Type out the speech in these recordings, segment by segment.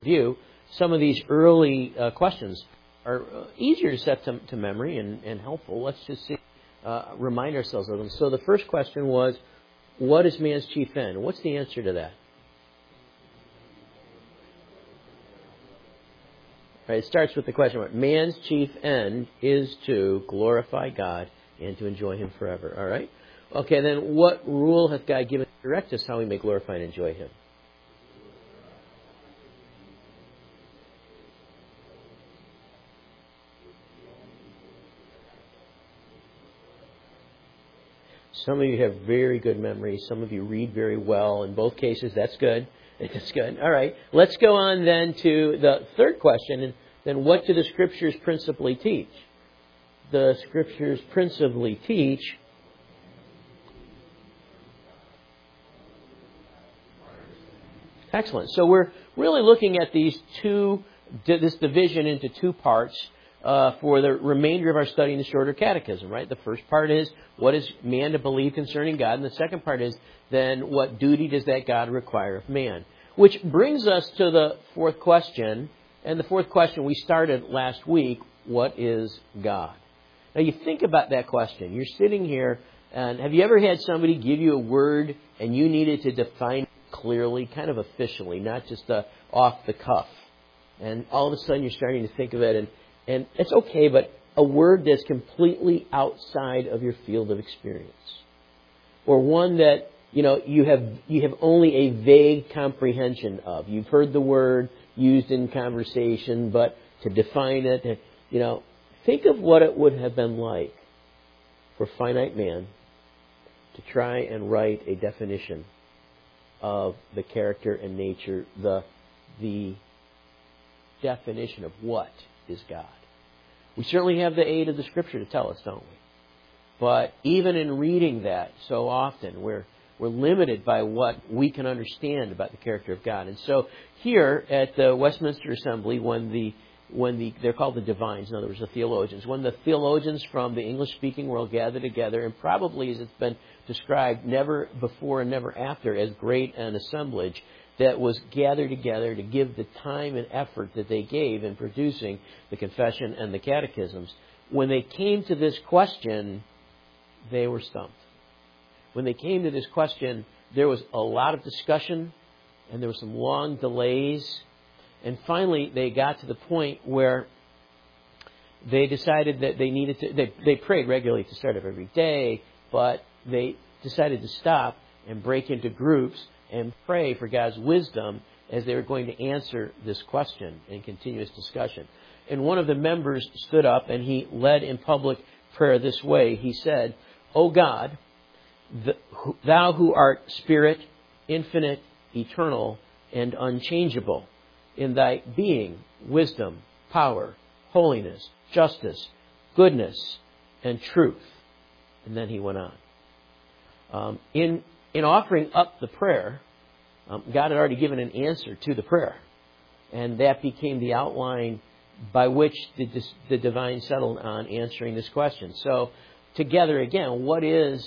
review, some of these early questions are easier to set to memory and helpful. Let's just remind ourselves of them. So the first question was, what is man's chief end? What's the answer to that? Right, it starts with the question, man's chief end is to glorify God and to enjoy Him forever. All right? Okay, then what rule hath God given to direct us how we may glorify and enjoy Him? Some of you have very good memory. Some of you read very well. In both cases, that's good. That's good. All right. Let's go on then to the third question. And then what do the Scriptures principally teach? The Scriptures principally teach excellent. So we're really looking at this division into two parts for the remainder of our study in the Shorter Catechism, right? The first part is, what is man to believe concerning God? And the second part is, then, what duty does that God require of man? Which brings us to the fourth question. And the fourth question we started last week, what is God? Now, you think about that question. You're sitting here, and have you ever had somebody give you a word and you needed to define it clearly, kind of officially, not just off the cuff? And all of a sudden you're starting to think of it, and it's okay, but a word that's completely outside of your field of experience. Or one that, you have only a vague comprehension of. You've heard the word used in conversation, but to define it, think of what it would have been like for finite man to try and write a definition of the character and nature, the definition of what is God. We certainly have the aid of the Scripture to tell us, don't we? But even in reading that, so often we're limited by what we can understand about the character of God. And so here at the Westminster Assembly, when they're called the divines, in other words, the theologians, when the theologians from the English-speaking world gather together, and probably as it's been described, never before and never after, as great an assemblage that was gathered together to give the time and effort that they gave in producing the confession and the catechisms. When they came to this question, they were stumped. When they came to this question, there was a lot of discussion, and there were some long delays. And finally, they got to the point where they decided that they needed to... They prayed regularly to start of every day, but they decided to stop and break into groups and pray for God's wisdom as they were going to answer this question in continuous discussion. And one of the members stood up and he led in public prayer this way. He said, "O God, Thou who art Spirit, infinite, eternal, and unchangeable, in Thy being, wisdom, power, holiness, justice, goodness, and truth." And then he went on. In offering up the prayer, God had already given an answer to the prayer. And that became the outline by which the divine settled on answering this question. So, together again, what is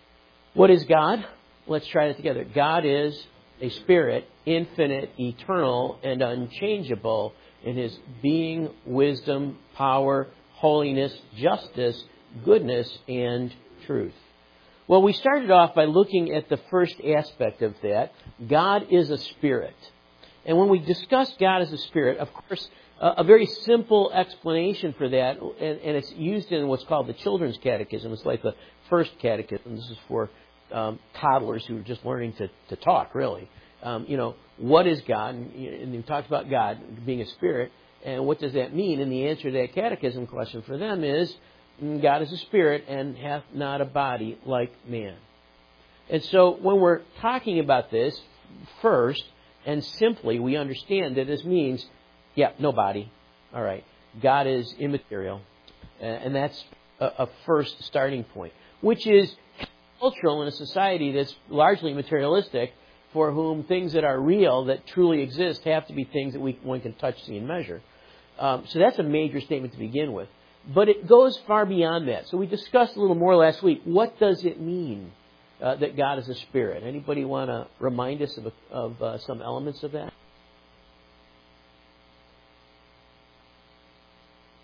God? Let's try it together. God is a spirit, infinite, eternal, and unchangeable in His being, wisdom, power, holiness, justice, goodness, and truth. Well, we started off by looking at the first aspect of that. God is a spirit. And when we discuss God as a spirit, of course, a very simple explanation for that, and it's used in what's called the Children's Catechism. It's like the first catechism. This is for toddlers who are just learning to talk, really. What is God? And you talked about God being a spirit. And what does that mean? And the answer to that catechism question for them is, God is a spirit and hath not a body like man. And so when we're talking about this, first and simply, we understand that this means, no body. All right. God is immaterial. And that's a first starting point, which is cultural in a society that's largely materialistic, for whom things that are real, that truly exist, have to be things that one can touch, see, and measure. So that's a major statement to begin with. But it goes far beyond that. So we discussed a little more last week. What does it mean that God is a spirit? Anybody want to remind us of some elements of that?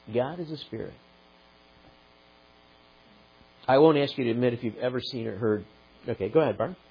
God is a spirit. I won't ask you to admit if you've ever seen or heard. Okay, go ahead, Barb.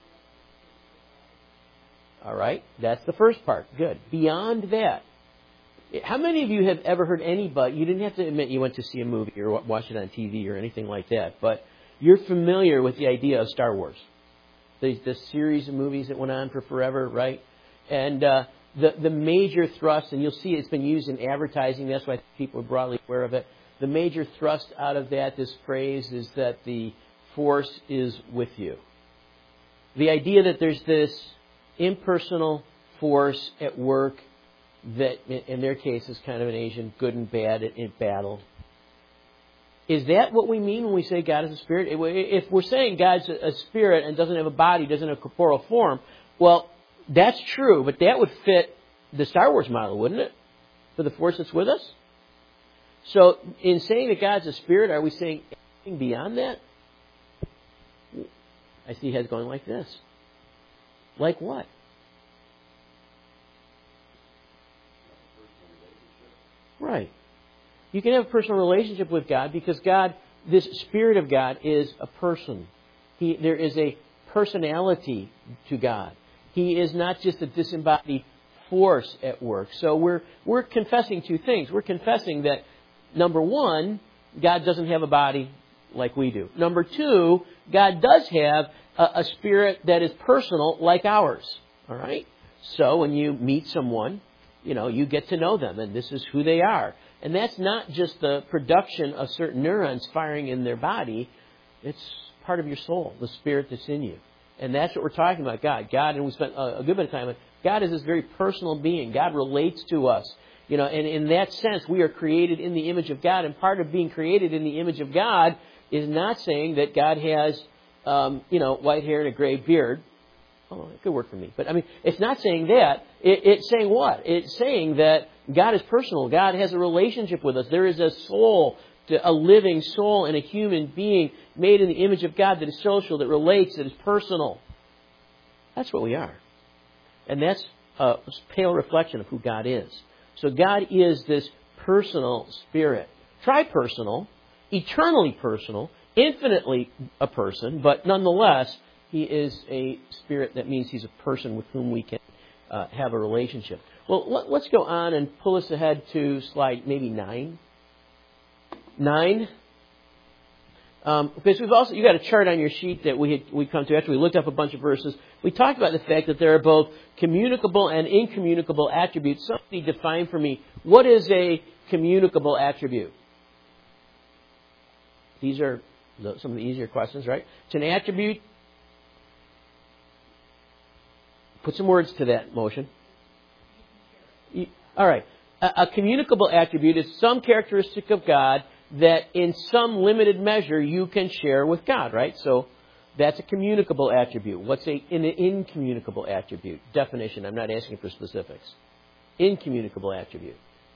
All right, that's the first part. Good. Beyond that, how many of you have ever heard anybody, you didn't have to admit you went to see a movie or watch it on TV or anything like that, but you're familiar with the idea of Star Wars. The series of movies that went on for forever, right? And the major thrust, and you'll see it's been used in advertising, that's why people are broadly aware of it. The major thrust out of that, this phrase, is that the Force is with you. The idea that there's this impersonal force at work that, in their case, is kind of an Asian good and bad in battle. Is that what we mean when we say God is a spirit? If we're saying God's a spirit and doesn't have a body, doesn't have a corporeal form, well, that's true, but that would fit the Star Wars model, wouldn't it? For the force that's with us? So, in saying that God's a spirit, are we saying anything beyond that? I see heads going like this. Like what? Right. You can have a personal relationship with God because God, this Spirit of God, is a person. There is a personality to God. He is not just a disembodied force at work. So we're confessing two things. We're confessing that, number one, God doesn't have a body like we do. Number two, God does have a spirit that is personal like ours. All right? So when you meet someone, you get to know them, and this is who they are. And that's not just the production of certain neurons firing in their body. It's part of your soul, the spirit that's in you. And that's what we're talking about, God. God, and we spent a good bit of time on God is this very personal being. God relates to us. And in that sense, we are created in the image of God. And part of being created in the image of God is not saying that God has, white hair and a gray beard. Oh, it could work for me. But, it's not saying that. It's saying what? It's saying that God is personal. God has a relationship with us. There is a soul, a living soul and a human being made in the image of God that is social, that relates, that is personal. That's what we are. And that's a pale reflection of who God is. So God is this personal spirit. Tri-personal, eternally personal, infinitely a person, but nonetheless, He is a spirit. That means He's a person with whom we can have a relationship. Well, let's go on and pull us ahead to slide maybe 9. 9. Because you got a chart on your sheet that we come to after we looked up a bunch of verses. We talked about the fact that there are both communicable and incommunicable attributes. Somebody define for me, what is a communicable attribute? These are some of the easier questions, right? It's an attribute. Put some words to that motion. All right. A communicable attribute is some characteristic of God that in some limited measure you can share with God, right? So that's a communicable attribute. What's an incommunicable attribute? Definition. I'm not asking for specifics. Incommunicable attribute.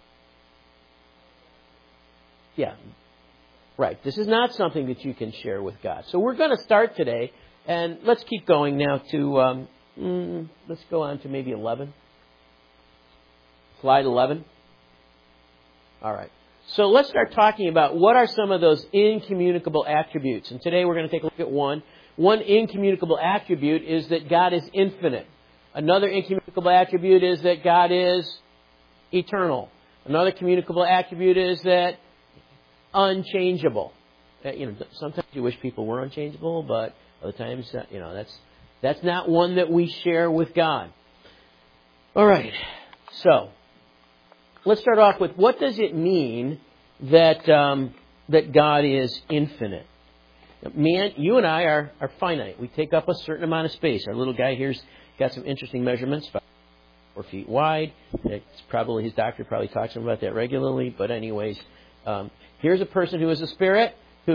Yeah. Right. This is not something that you can share with God. So we're going to start today, and let's keep going now to, let's go on to maybe 11. Slide 11. All right. So let's start talking about what are some of those incommunicable attributes. And today we're going to take a look at one. One incommunicable attribute is that God is infinite. Another incommunicable attribute is that God is eternal. Another communicable attribute is that unchangeable. Sometimes you wish people were unchangeable, but other times, that's not one that we share with God. All right. So let's start off with what does it mean that God is infinite? Man, you and I are finite. We take up a certain amount of space. Our little guy here's got some interesting measurements, 4 feet wide. His doctor probably talks to him about that regularly. But anyways, here's a person who is a spirit,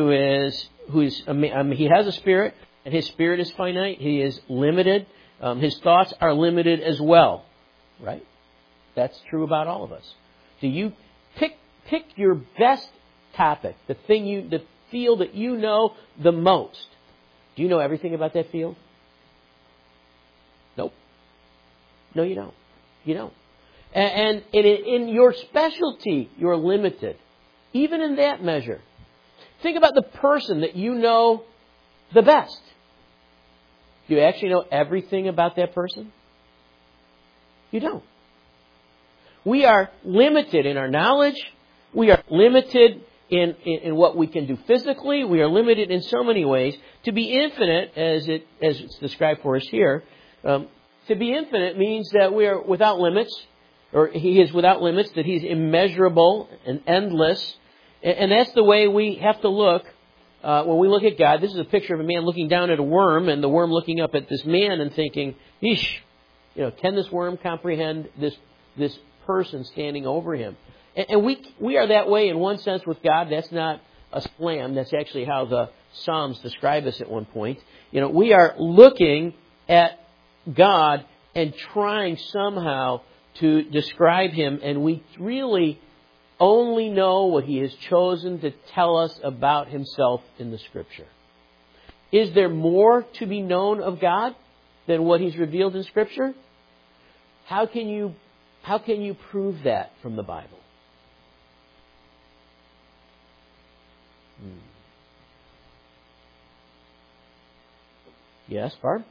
he has a spirit, and his spirit is finite. He is limited. His thoughts are limited as well, right? That's true about all of us. Do you pick your best topic, the field that you know the most? Do you know everything about that field? Nope. No, you don't. You don't. And in your specialty, you're limited. Even in that measure. Think about the person that you know the best. Do you actually know everything about that person? You don't. We are limited in our knowledge. We are limited in what we can do physically. We are limited in so many ways. To be infinite, as it's described for us here, to be infinite means that we are without limits, or He is without limits, that He's immeasurable and endless. And that's the way we have to look when we look at God. This is a picture of a man looking down at a worm, and the worm looking up at this man and thinking, "Eesh, can this worm comprehend this person standing over him?" And we are that way in one sense with God. That's not a slam. That's actually how the Psalms describe us at one point. We are looking at God and trying somehow to describe Him, and we really only know what He has chosen to tell us about Himself in the Scripture. Is there more to be known of God than what He's revealed in Scripture? How can you prove that from the Bible? Yes, Barb?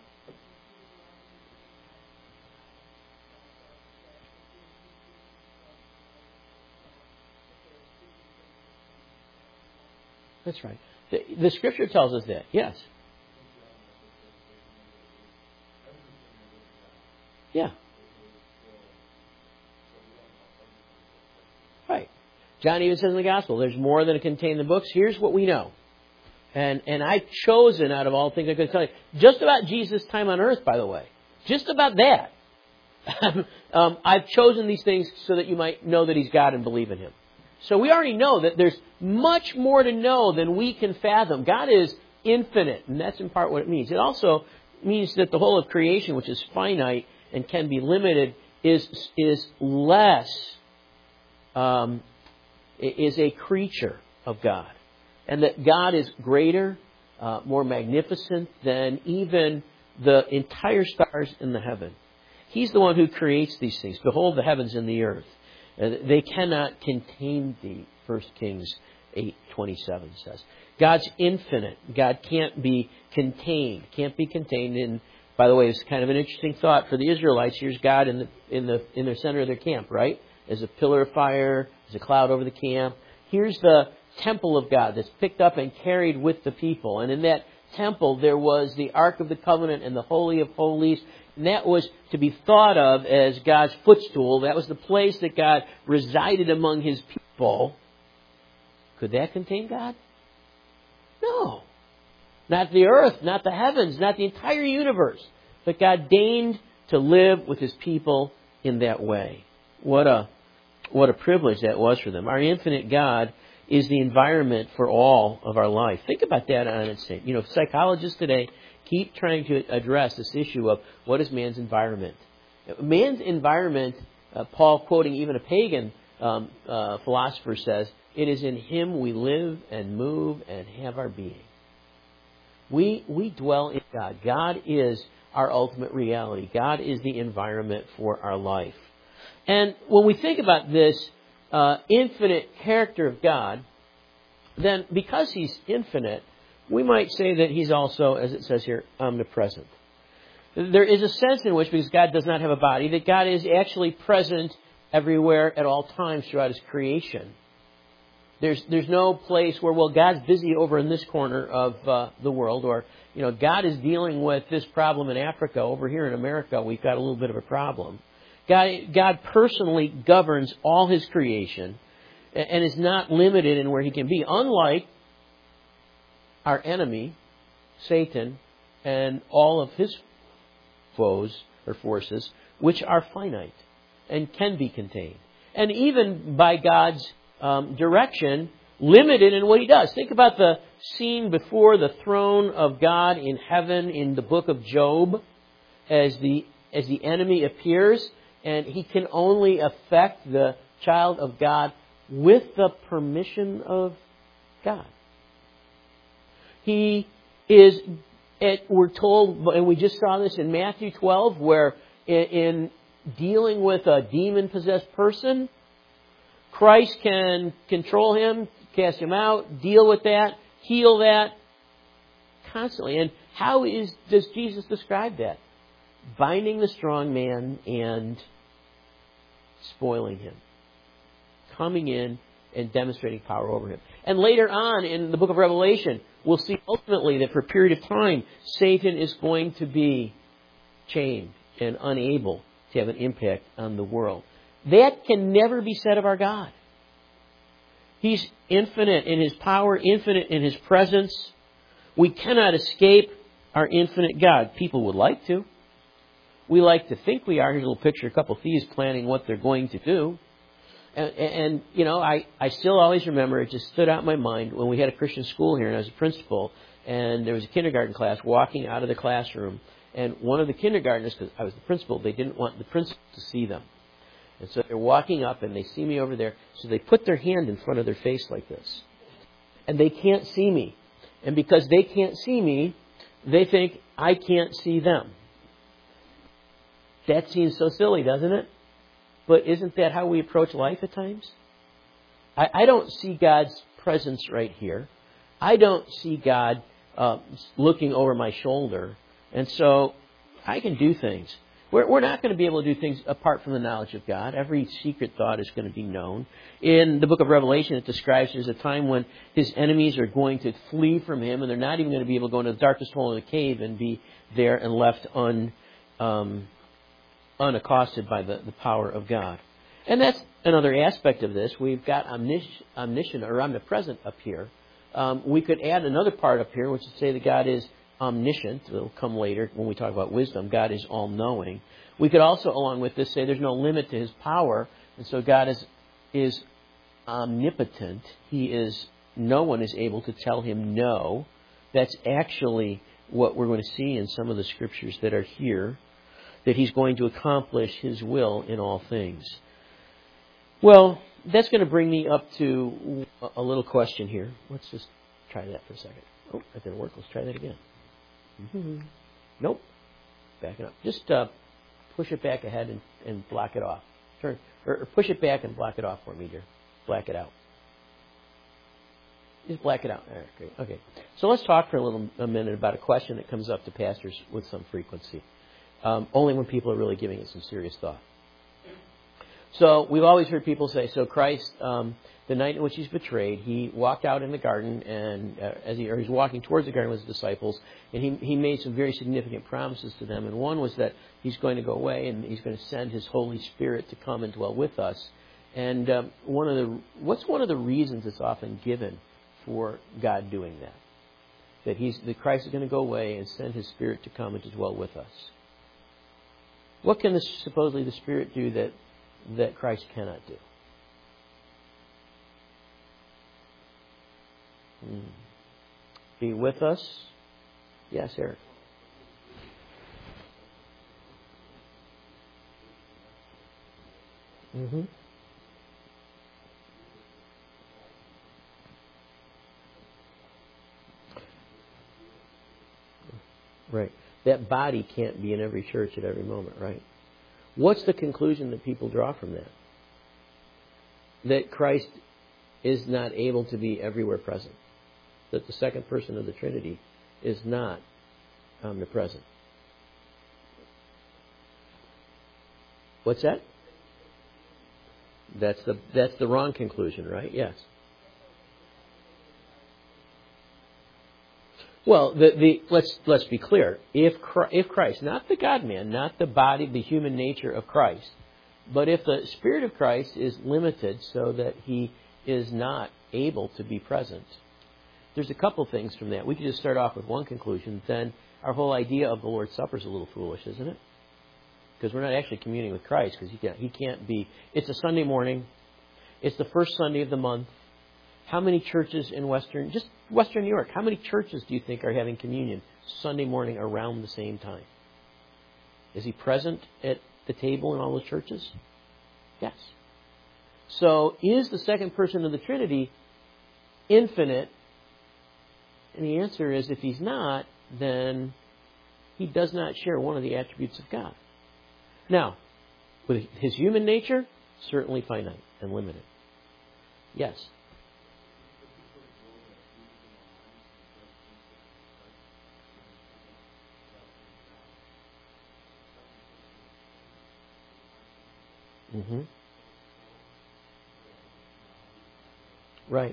That's right. The Scripture tells us that. Yes. Yeah. Right. John even says in the Gospel, there's more than contain the books. Here's what we know. And I've chosen out of all things I could tell you. Just about Jesus' time on earth, by the way. Just about that. I've chosen these things so that you might know that He's God and believe in Him. So we already know that there's much more to know than we can fathom. God is infinite, and that's in part what it means. It also means that the whole of creation, which is finite and can be limited, is less, is a creature of God. And that God is greater, more magnificent than even the entire stars in the heaven. He's the one who creates these things. Behold the heavens and the earth. They cannot contain thee, 1 Kings 8:27 says. God's infinite. God can't be contained. Can't be contained. And by the way, it's kind of an interesting thought for the Israelites. Here's God in the center of their camp, right? As a pillar of fire, as a cloud over the camp. Here's the temple of God that's picked up and carried with the people. And in that temple there was the Ark of the Covenant and the Holy of Holies. And that was to be thought of as God's footstool. That was the place that God resided among His people. Could that contain God? No. Not the earth, not the heavens, not the entire universe. But God deigned to live with His people in that way. What a privilege that was for them. Our infinite God is the environment for all of our life. Think about that on its own. Psychologists today keep trying to address this issue of what is man's environment. Man's environment, Paul quoting even a pagan philosopher says, it is in Him we live and move and have our being. We dwell in God. God is our ultimate reality. God is the environment for our life. And when we think about this infinite character of God, then because He's infinite, we might say that He's also, as it says here, omnipresent. There is a sense in which, because God does not have a body, that God is actually present everywhere at all times throughout His creation. There's no place where, God's busy over in this corner of the world, or, God is dealing with this problem in Africa. Over here in America, we've got a little bit of a problem. God personally governs all His creation and is not limited in where He can be, unlike our enemy, Satan, and all of his foes or forces, which are finite and can be contained. And even by God's direction, limited in what He does. Think about the scene before the throne of God in heaven in the book of Job, as the enemy appears, and he can only affect the child of God with the permission of God. He is, we're told, and we just saw this in Matthew 12, where in dealing with a demon-possessed person, Christ can control him, cast him out, deal with that, heal that constantly. And how does Jesus describe that? Binding the strong man and spoiling him. Coming in and demonstrating power over him. And later on in the book of Revelation, we'll see ultimately that for a period of time, Satan is going to be chained and unable to have an impact on the world. That can never be said of our God. He's infinite in His power, infinite in His presence. We cannot escape our infinite God. People would like to. We like to think we are. Here's a little picture, a couple of thieves planning what they're going to do. And you know, I still always remember, it just stood out in my mind when we had a Christian school here and I was a principal, and there was a kindergarten class walking out of the classroom, and one of the kindergartners, because I was the principal, they didn't want the principal to see them. And so they're walking up and they see me over there, so they put their hand in front of their face like this. And they can't see me. And because they can't see me, they think I can't see them. That seems so silly, doesn't it? But isn't that how we approach life at times? I don't see God's presence right here. I don't see God looking over my shoulder. And so I can do things. We're not going to be able to do things apart from the knowledge of God. Every secret thought is going to be known. In the book of Revelation, it describes there's a time when His enemies are going to flee from Him, and they're not even going to be able to go into the darkest hole in the cave and be there and left unaccosted by the power of God. And that's another aspect of this. We've got omniscient or omnipresent up here. We could add another part up here, which is to say that God is omniscient. It'll come later when we talk about wisdom. God is all-knowing. We could also, along with this, say there's no limit to His power, and so God is omnipotent. No one is able to tell Him no. That's actually what we're going to see in some of the scriptures that are here, that He's going to accomplish His will in all things. Well, that's going to bring me up to a little question here. Let's just try that for a second. Oh, that didn't work. Let's try that again. Mm-hmm. Nope. Back it up. Just push it back ahead and block it off. Turn or push it back and block it off for me, dear. Black it out. Just black it out. All right, great. Okay. So let's talk for a minute about a question that comes up to pastors with some frequency. Only when people are really giving it some serious thought. So we've always heard people say, so Christ, the night in which He's betrayed, He walked out in the garden, and He was walking towards the garden with His disciples, and He made some very significant promises to them. And one was that He's going to go away and He's going to send His Holy Spirit to come and dwell with us. And what's one of the reasons that's often given for God doing that? That Christ is going to go away and send His Spirit to come and to dwell with us. What can supposedly the Spirit do that Christ cannot do? Be with us? Yes, Eric. Mm-hmm. Right. That body can't be in every church at every moment, right? What's the conclusion that people draw from that? That Christ is not able to be everywhere present. That the second person of the Trinity is not omnipresent. What's that? That's the wrong conclusion, right? Yes. Well, let's be clear. If Christ, not the God-man, not the body, the human nature of Christ, but if the Spirit of Christ is limited so that He is not able to be present, there's a couple things from that. We could just start off with one conclusion. Then our whole idea of the Lord's Supper is a little foolish, isn't it? Because we're not actually communing with Christ, because He can't be. It's a Sunday morning. It's the first Sunday of the month. How many churches in Western New York, how many churches do you think are having communion Sunday morning around the same time? Is He present at the table in all the churches? Yes. So is the second person of the Trinity infinite? And the answer is, if He's not, then He does not share one of the attributes of God. Now, with His human nature, certainly finite and limited. Yes. Mm-hmm. Right.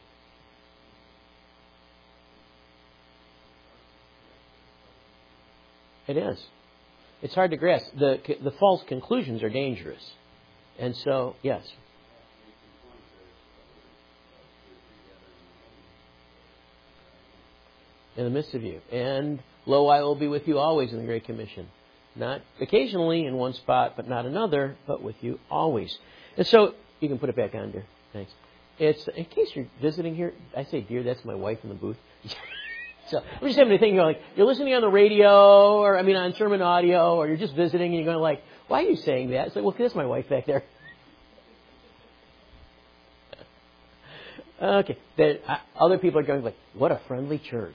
It is. It's hard to grasp. The false conclusions are dangerous. And so, yes. In the midst of you. And, lo, I will be with you always in the Great Commission. Not occasionally in one spot, but not another, but with you always. And so, you can put it back on, dear. Thanks. It's, in case you're visiting here, I say, dear, that's my wife in the booth. So, I'm just having to think, you're listening on the radio, or, on sermon audio, or you're just visiting, and you're going like, why are you saying that? It's like, well, that's my wife back there. Okay. Then other people are going like, what a friendly church.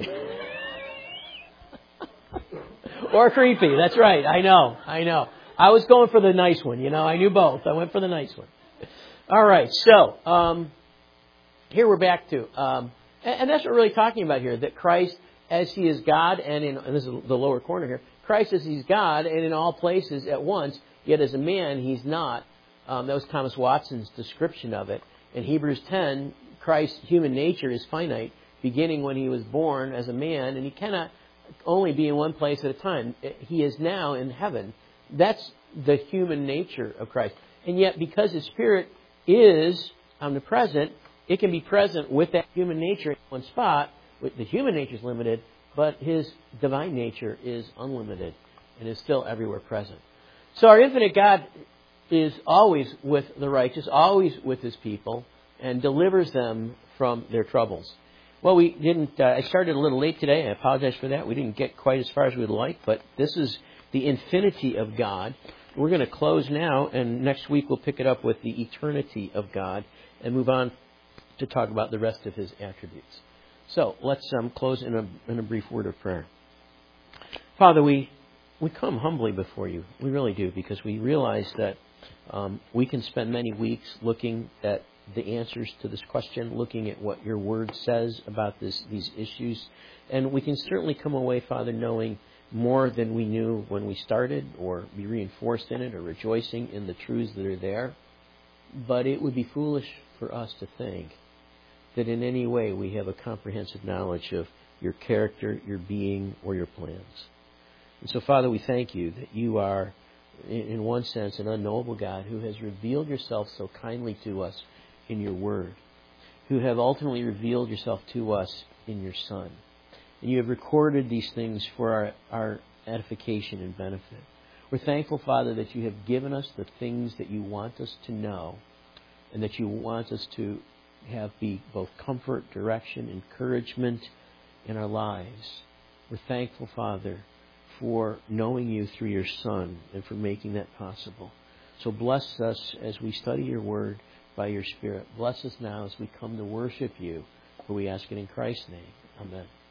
Or creepy. That's right. I know. I was going for the nice one. I knew both. I went for the nice one. All right. So, here we're back to, and that's what we're really talking about here, that Christ, as He is God, and this is the lower corner here, Christ as He's God and in all places at once, yet as a man, He's not. That was Thomas Watson's description of it. In Hebrews 10, Christ's human nature is finite, beginning when He was born as a man, and He cannot only be in one place at a time. He is now in heaven. That's the human nature of Christ. And yet, because His Spirit is omnipresent, it can be present with that human nature in one spot. The human nature is limited, but His divine nature is unlimited and is still everywhere present. So our infinite God is always with the righteous, always with His people, and delivers them from their troubles. Well, we didn't, I started a little late today. I apologize for that. We didn't get quite as far as we'd like, but this is the infinity of God. We're going to close now, and next week we'll pick it up with the eternity of God and move on to talk about the rest of His attributes. So let's close in a brief word of prayer. Father, we come humbly before You. We really do, because we realize that we can spend many weeks looking at the answers to this question, looking at what Your Word says about these issues. And we can certainly come away, Father, knowing more than we knew when we started, or be reinforced in it, or rejoicing in the truths that are there. But it would be foolish for us to think that in any way we have a comprehensive knowledge of Your character, Your being, or Your plans. And so, Father, we thank You that You are, in one sense, an unknowable God who has revealed Yourself so kindly to us in Your Word, who have ultimately revealed Yourself to us in Your Son. And You have recorded these things for our edification and benefit. We're thankful, Father, that You have given us the things that You want us to know, and that You want us to have be both comfort, direction, encouragement in our lives. We're thankful, Father, for knowing You through Your Son and for making that possible. So bless us as we study Your Word by Your Spirit. Bless us now as we come to worship You, for we ask it in Christ's name. Amen.